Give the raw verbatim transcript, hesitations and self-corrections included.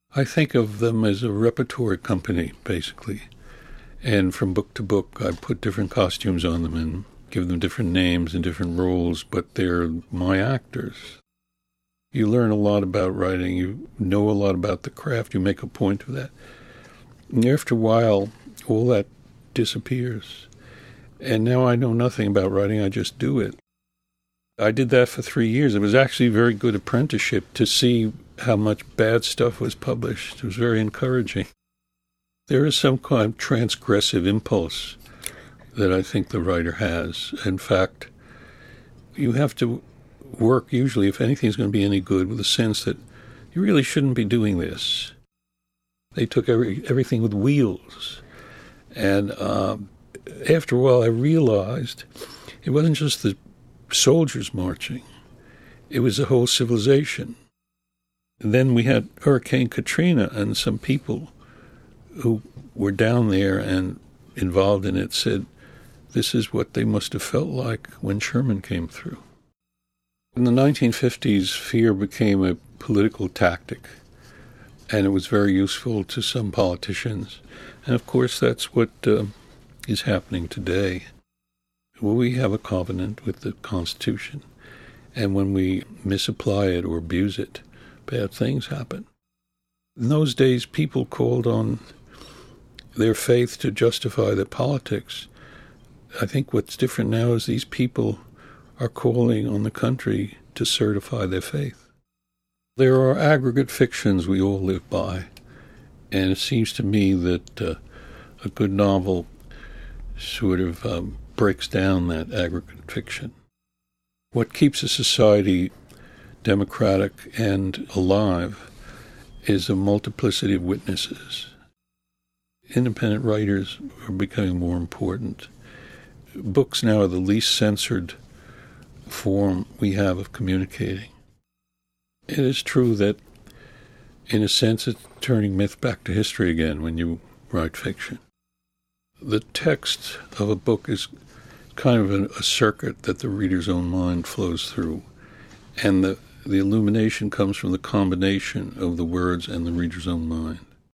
I think of them as a repertory company, basically. And from book to book, I put different costumes on them and give them different names and different roles, but they're my actors. You learn a lot about writing. You know a lot about the craft. You make a point of that. And after a while, all that disappears. And now I know nothing about writing. I just do it. I did that for three years. It was actually a very good apprenticeship to see how much bad stuff was published. It was very encouraging. There is some kind of transgressive impulse that I think the writer has. In fact, you have to work, usually, if anything's going to be any good, with a sense that you really shouldn't be doing this. They took every, everything with wheels. And um, after a while, I realized it wasn't just the soldiers marching. It was the whole civilization. And then we had Hurricane Katrina, and some people who were down there and involved in it said, this is what they must have felt like when Sherman came through. In the nineteen fifties, fear became a political tactic, and it was very useful to some politicians. And of course, that's what uh, is happening today. Well, we have a covenant with the Constitution, and when we misapply it or abuse it, bad things happen. In those days, people called on their faith to justify their politics. I think what's different now is these people are calling on the country to certify their faith. There are aggregate fictions we all live by, and it seems to me that uh, a good novel sort of um, breaks down that aggregate fiction. What keeps a society democratic and alive is a multiplicity of witnesses. Independent writers are becoming more important. Books now are the least censored form we have of communicating. It is true that, in a sense, it's turning myth back to history again when you write fiction. The text of a book is kind of a, a circuit that the reader's own mind flows through, and the, the illumination comes from the combination of the words and the reader's own mind.